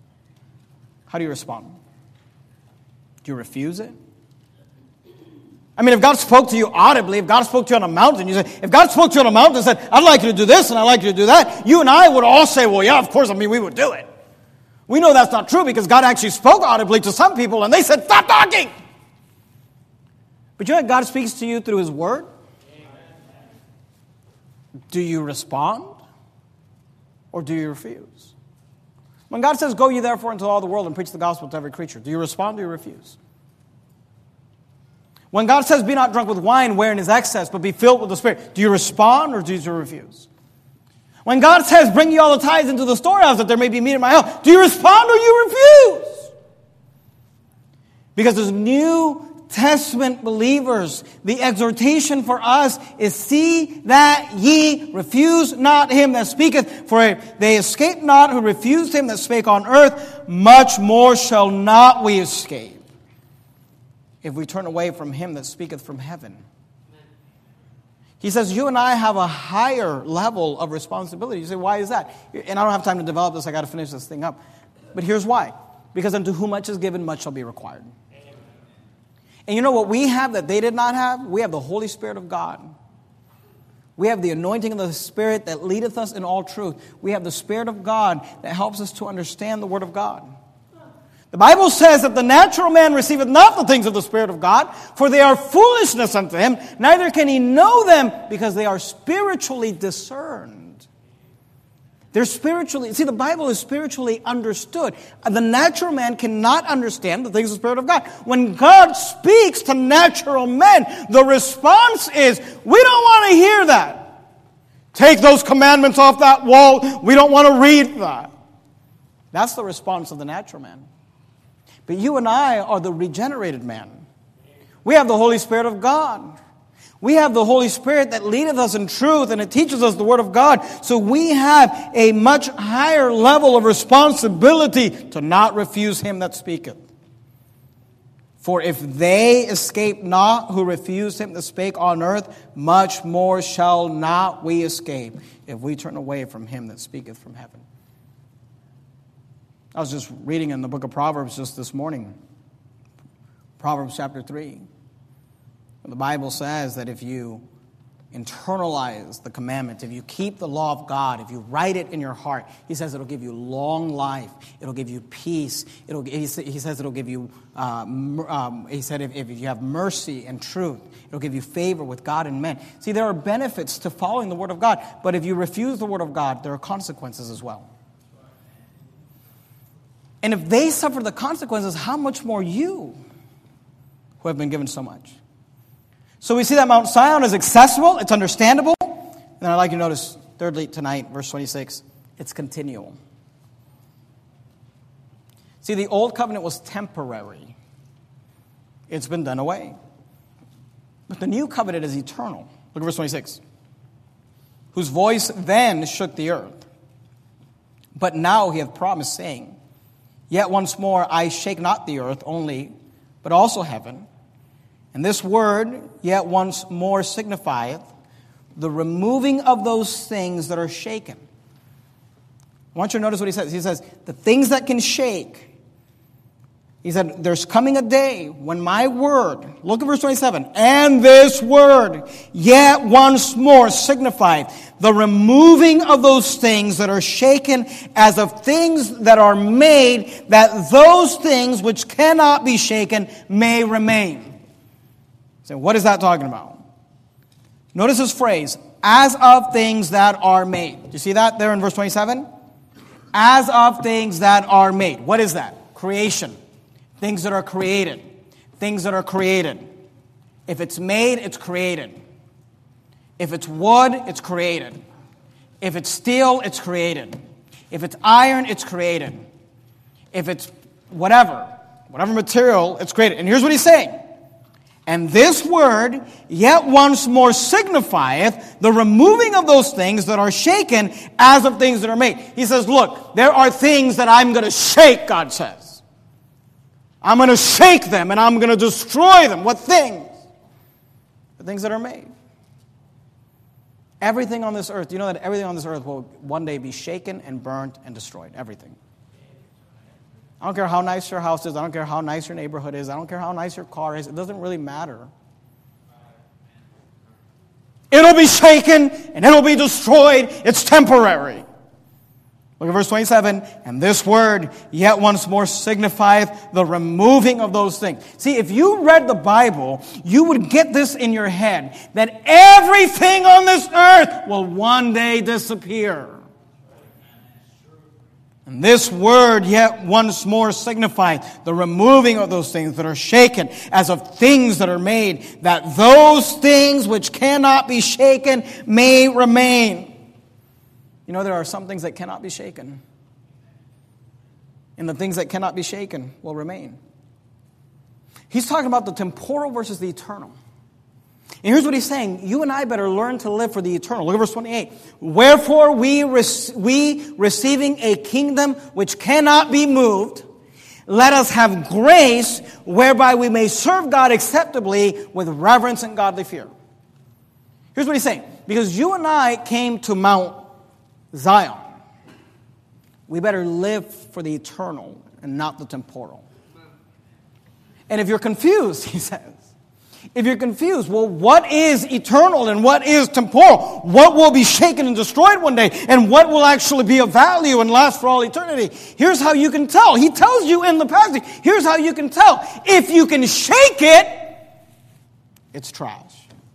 how do you respond? Do you refuse it? I mean, if God spoke to you audibly, if God spoke to you on a mountain, you say, if God spoke to you on a mountain and said, I'd like you to do this and I'd like you to do that, you and I would all say, well, yeah, of course, we would do it. We know that's not true because God actually spoke audibly to some people and they said, stop talking. But you know that God speaks to you through His Word? Do you respond or do you refuse? When God says, go ye therefore into all the world and preach the gospel to every creature, do you respond or do you refuse? When God says, be not drunk with wine wherein is excess, but be filled with the Spirit, do you respond or do you refuse? When God says, bring ye all the tithes into the storehouse that there may be meat in my house, do you respond or you refuse? Because as New Testament believers, the exhortation for us is, see that ye refuse not him that speaketh, for they escape not who refused him that spake on earth, much more shall not we escape if we turn away from him that speaketh from heaven. He says, you and I have a higher level of responsibility. You say, why is that? And I don't have time to develop this. I got to finish this thing up. But here's why. Because unto whom much is given, much shall be required. And you know what we have that they did not have? We have the Holy Spirit of God. We have the anointing of the Spirit that leadeth us in all truth. We have the Spirit of God that helps us to understand the Word of God. The Bible says that the natural man receiveth not the things of the Spirit of God, for they are foolishness unto him, neither can he know them, because they are spiritually discerned. They're spiritually, see, the Bible is spiritually understood. The natural man cannot understand the things of the Spirit of God. When God speaks to natural men, the response is, we don't want to hear that. Take those commandments off that wall. We don't want to read that. That's the response of the natural man. But you and I are the regenerated man. We have the Holy Spirit of God. We have the Holy Spirit that leadeth us in truth and it teaches us the Word of God. So we have a much higher level of responsibility to not refuse him that speaketh. For if they escape not who refused him that spake on earth, much more shall not we escape if we turn away from him that speaketh from heaven. I was just reading in the book of Proverbs just this morning. Proverbs chapter 3. The Bible says that if you internalize the commandment, if you keep the law of God, if you write it in your heart, he says it'll give you long life. It'll give you peace. He says it'll give you, he said if you have mercy and truth, it'll give you favor with God and men. See, there are benefits to following the Word of God, but if you refuse the Word of God, there are consequences as well. And if they suffer the consequences, how much more you, who have been given so much? So we see that Mount Zion is accessible, it's understandable. And then I'd like you to notice, thirdly, tonight, verse 26, it's continual. See, the old covenant was temporary. It's been done away. But the new covenant is eternal. Look at verse 26. Whose voice then shook the earth. But now he hath promised, saying, yet once more I shake not the earth only, but also heaven. And this word, yet once more, signifieth the removing of those things that are shaken. I want you to notice what he says. He says, the things that can shake. He said, there's coming a day when my word, look at verse 27, and this word, yet once more, signifieth the removing of those things that are shaken, as of things that are made, that those things which cannot be shaken may remain. So what is that talking about? Notice this phrase, as of things that are made. Do you see that there in verse 27? As of things that are made. What is that? Creation. Things that are created. Things that are created. If it's made, it's created. If it's wood, it's created. If it's steel, it's created. If it's iron, it's created. If it's whatever material, it's created. And here's what he's saying. And this word, yet once more, signifieth the removing of those things that are shaken, as of things that are made. He says, look, there are things that I'm going to shake, God says. I'm going to shake them and I'm going to destroy them. What things? The things that are made. Everything on this earth, do you know that everything on this earth will one day be shaken and burnt and destroyed? Everything. I don't care how nice your house is. I don't care how nice your neighborhood is. I don't care how nice your car is. It doesn't really matter. It'll be shaken and it'll be destroyed. It's temporary. Look at verse 27. And this word yet once more signifieth the removing of those things. See, if you read the Bible, you would get this in your head, that everything on this earth will one day disappear. And this word yet once more signifieth the removing of those things that are shaken, as of things that are made, that those things which cannot be shaken may remain. You know, there are some things that cannot be shaken. And the things that cannot be shaken will remain. He's talking about the temporal versus the eternal. And here's what he's saying. You and I better learn to live for the eternal. Look at verse 28. Wherefore we receiving a kingdom which cannot be moved, let us have grace whereby we may serve God acceptably with reverence and godly fear. Here's what he's saying. Because you and I came to Mount Zion, we better live for the eternal and not the temporal. And if you're confused, he says, if you're confused, well, what is eternal and what is temporal? What will be shaken and destroyed one day? And what will actually be of value and last for all eternity? Here's how you can tell. He tells you in the passage, here's how you can tell. If you can shake it, it's trash.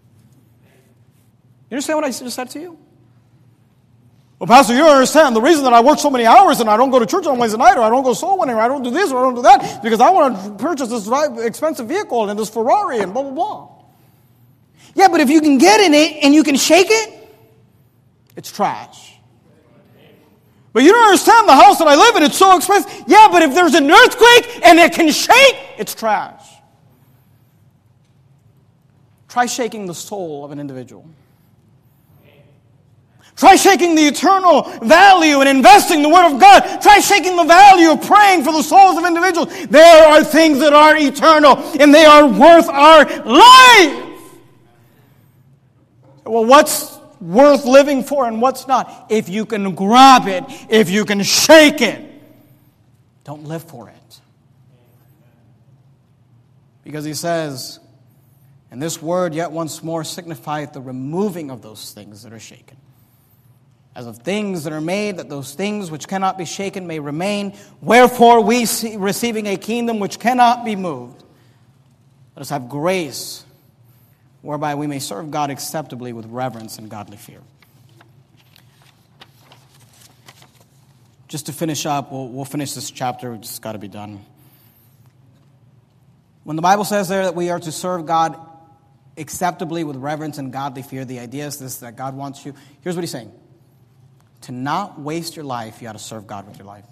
You understand what I just said to you? Well, Pastor, you don't understand. The reason that I work so many hours and I don't go to church on Wednesday night, or I don't go soul winning, or I don't do this, or I don't do that, because I want to purchase this expensive vehicle and this Ferrari and blah, blah, blah. Yeah, but if you can get in it and you can shake it, it's trash. But you don't understand, the house that I live in, it's so expensive. Yeah, but if there's an earthquake and it can shake, it's trash. Try shaking the soul of an individual. Try shaking the eternal value and investing the Word of God. Try shaking the value of praying for the souls of individuals. There are things that are eternal, and they are worth our life. Well, what's worth living for and what's not? If you can grab it, if you can shake it, don't live for it. Because he says, and this word yet once more signifieth the removing of those things that are shaken. As of things that are made, that those things which cannot be shaken may remain. Wherefore we, receiving a kingdom which cannot be moved, let us have grace whereby we may serve God acceptably with reverence and godly fear. Just to finish up, we'll finish this chapter. It's just got to be done. When the Bible says there that we are to serve God acceptably with reverence and godly fear, the idea is this, that God wants you. Here's what he's saying. To not waste your life, you ought to serve God with your life.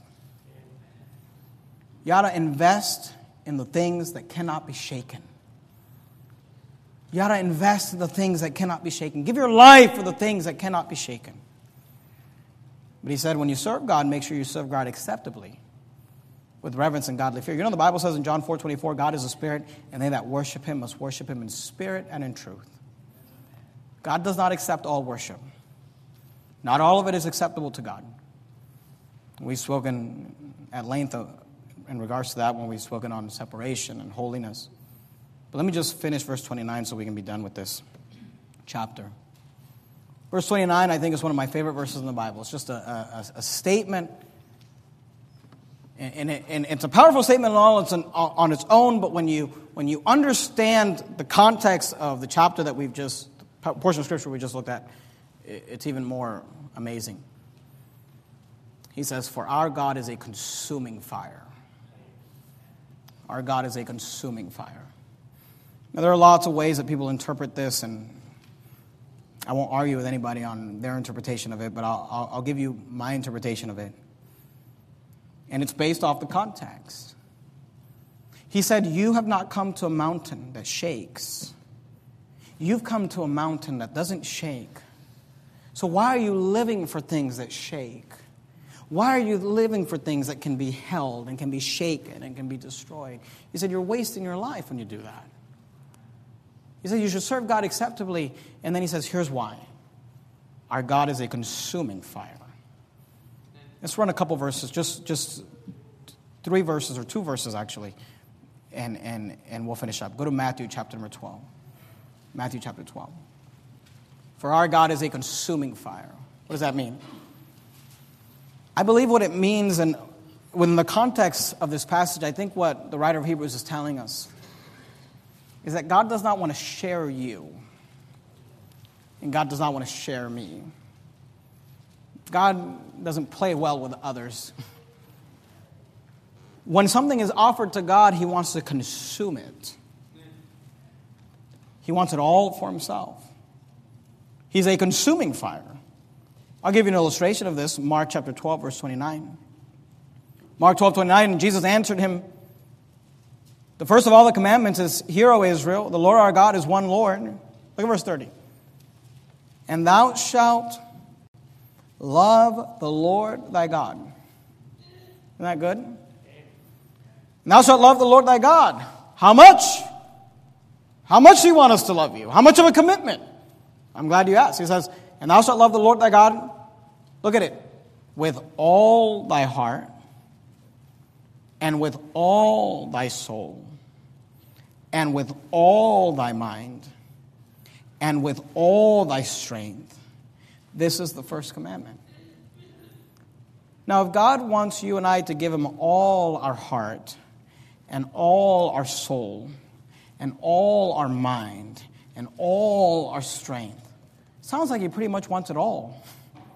You ought to invest in the things that cannot be shaken. You ought to invest in the things that cannot be shaken. Give your life for the things that cannot be shaken. But he said, when you serve God, make sure you serve God acceptably, with reverence and godly fear. You know, the Bible says in John 4:24, God is a spirit, and they that worship him must worship him in spirit and in truth. God does not accept all worship. Not all of it is acceptable to God. We've spoken at length in regards to that when we've spoken on separation and holiness. But let me just finish verse 29 so we can be done with this chapter. Verse 29, I think, is one of my favorite verses in the Bible. It's just a statement, and it's a powerful statement on its own, but when you understand the context of the chapter that we've just, portion of Scripture we just looked at, it's even more amazing. He says, for our God is a consuming fire. Our God is a consuming fire. Now, there are lots of ways that people interpret this, and I won't argue with anybody on their interpretation of it, but I'll give you my interpretation of it. And it's based off the context. He said, you have not come to a mountain that shakes. You've come to a mountain that doesn't shake. So why are you living for things that shake? Why are you living for things that can be held and can be shaken and can be destroyed? He said, you're wasting your life when you do that. He said, you should serve God acceptably. And then he says, here's why. Our God is a consuming fire. Let's run a couple verses, just 3 verses, or 2 verses actually, and we'll finish up. Go to Matthew chapter number 12. Matthew chapter 12. For our God is a consuming fire. What does that mean? I believe what it means, and within the context of this passage, I think what the writer of Hebrews is telling us is that God does not want to share you, and God does not want to share me. God doesn't play well with others. When something is offered to God, He wants to consume it. He wants it all for Himself. He's a consuming fire. I'll give you an illustration of this. Mark chapter 12, verse 29. Mark 12, 29, and Jesus answered him, the first of all the commandments is, Hear, O Israel, the Lord our God is one Lord. Look at verse 30. And thou shalt love the Lord thy God. Isn't that good? And thou shalt love the Lord thy God. How much? How much do you want us to love you? How much of a commitment? I'm glad you asked. He says, and thou shalt love the Lord thy God. Look at it. With all thy heart, and with all thy soul, and with all thy mind, and with all thy strength. This is the first commandment. Now, if God wants you and I to give Him all our heart, and all our soul, and all our mind, and all our strength, sounds like He pretty much wants it all.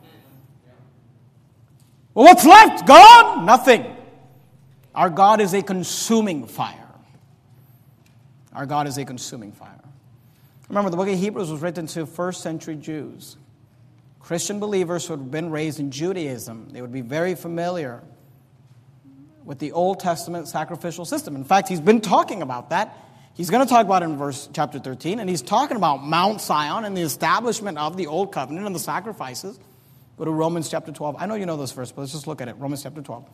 Well, what's left, God? Nothing. Our God is a consuming fire. Our God is a consuming fire. Remember, the book of Hebrews was written to first century Jews. Christian believers who had been raised in Judaism. They would be very familiar with the Old Testament sacrificial system. In fact, he's been talking about that. He's going to talk about it in chapter 13, and he's talking about Mount Zion and the establishment of the Old Covenant and the sacrifices. Go to Romans chapter 12. I know you know this verse, but let's just look at it. Romans chapter 12.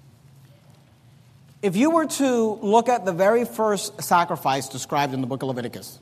If you were to look at the very first sacrifice described in the book of Leviticus,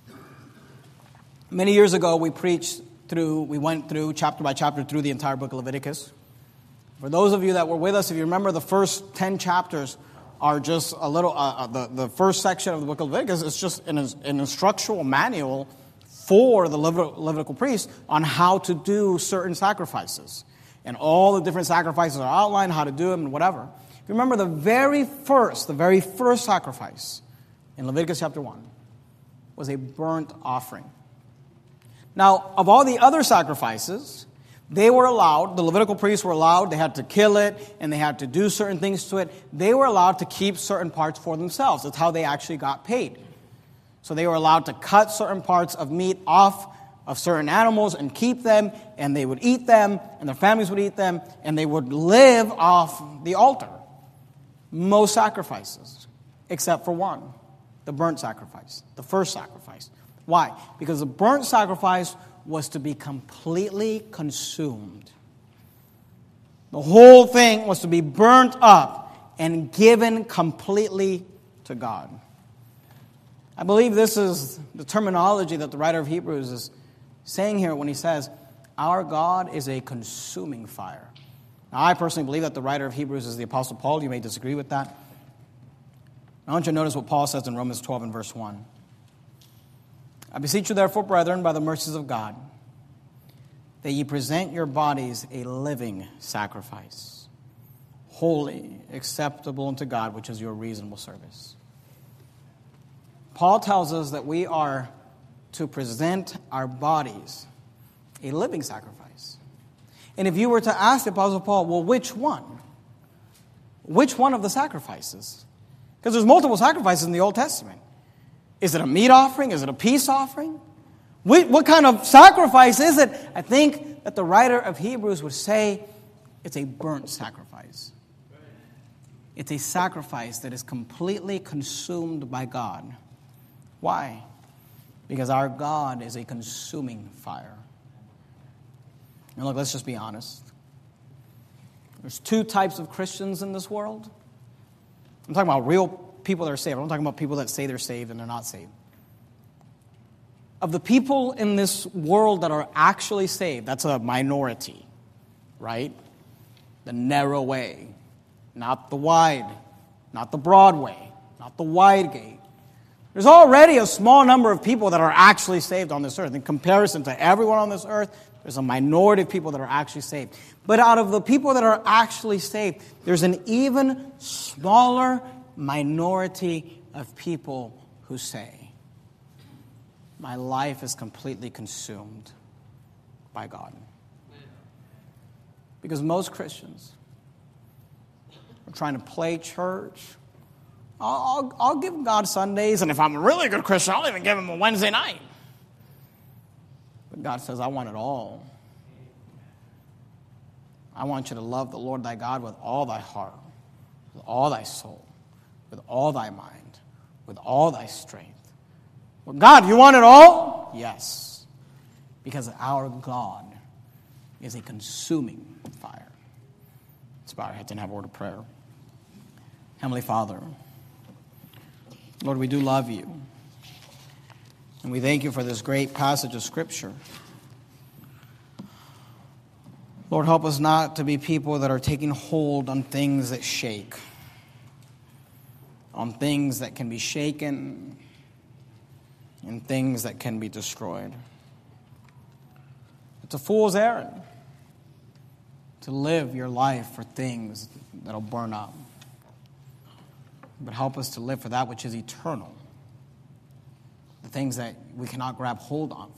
many years ago we went through chapter by chapter through the entire book of Leviticus. For those of you that were with us, if you remember, the first 10 chapters are just a little, the first section of the book of Leviticus is just an instructional manual for the Levitical priests on how to do certain sacrifices. And all the different sacrifices are outlined, how to do them, and whatever. If you remember, the very first sacrifice in Leviticus chapter 1 was a burnt offering. Now, of all the other sacrifices, they were allowed, the Levitical priests were allowed, they had to kill it, and they had to do certain things to it. They were allowed to keep certain parts for themselves. That's how they actually got paid. So they were allowed to cut certain parts of meat off of certain animals and keep them, and they would eat them, and their families would eat them, and they would live off the altar. Most sacrifices, except for one, the burnt sacrifice, the first sacrifice. Why? Because the burnt sacrifice was to be completely consumed. The whole thing was to be burnt up and given completely to God. I believe this is the terminology that the writer of Hebrews is saying here when he says, our God is a consuming fire. Now, I personally believe that the writer of Hebrews is the Apostle Paul. You may disagree with that. I want you to notice what Paul says in Romans 12 and verse 1. I beseech you therefore, brethren, by the mercies of God, that ye present your bodies a living sacrifice, holy, acceptable unto God, which is your reasonable service. Paul tells us that we are to present our bodies a living sacrifice. And if you were to ask the Apostle Paul, well, which one? Which one of the sacrifices? Because there's multiple sacrifices in the Old Testament. Is it a meat offering? Is it a peace offering? What kind of sacrifice is it? I think that the writer of Hebrews would say it's a burnt sacrifice. It's a sacrifice that is completely consumed by God. Why? Because our God is a consuming fire. And look, let's just be honest. There's two types of Christians in this world. I'm talking about real people that are saved. I'm not talking about people that say they're saved and they're not saved. Of the people in this world that are actually saved, that's a minority, right? The narrow way, not the wide, not the broad way, not the wide gate. There's already a small number of people that are actually saved on this earth. In comparison to everyone on this earth, there's a minority of people that are actually saved. But out of the people that are actually saved, there's an even smaller minority of people who say, my life is completely consumed by God. Because most Christians are trying to play church. I'll give God Sundays, and if I'm a really good Christian, I'll even give him a Wednesday night. But God says, I want it all. I want you to love the Lord thy God with all thy heart, with all thy soul, with all thy mind, with all thy strength. Well, God, you want it all? Yes. Because our God is a consuming fire. Let's bow our heads and have a word of prayer. Heavenly Father, Lord, we do love you. And we thank you for this great passage of Scripture. Lord, help us not to be people that are taking hold on things that shake, on things that can be shaken, and things that can be destroyed. It's a fool's errand to live your life for things that will burn up. But help us to live for that which is eternal, the things that we cannot grab hold of,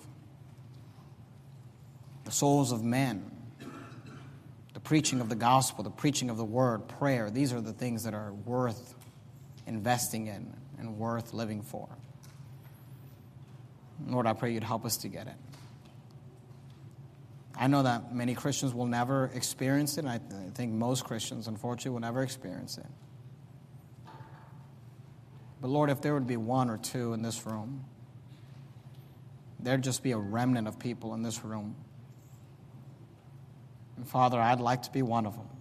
the souls of men, the preaching of the gospel, the preaching of the word, prayer. These are the things that are worth investing in and worth living for. Lord, I pray you'd help us to get it. I know that many Christians will never experience it, and I think most Christians, unfortunately, will never experience it. But Lord, if there would be one or two in this room, there'd just be a remnant of people in this room. And Father, I'd like to be one of them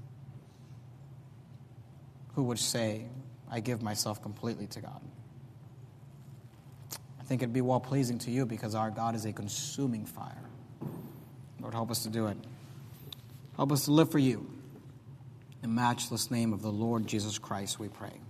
who would say, I give myself completely to God. I think it'd be well-pleasing to you because our God is a consuming fire. Lord, help us to do it. Help us to live for you. In the matchless name of the Lord Jesus Christ, we pray.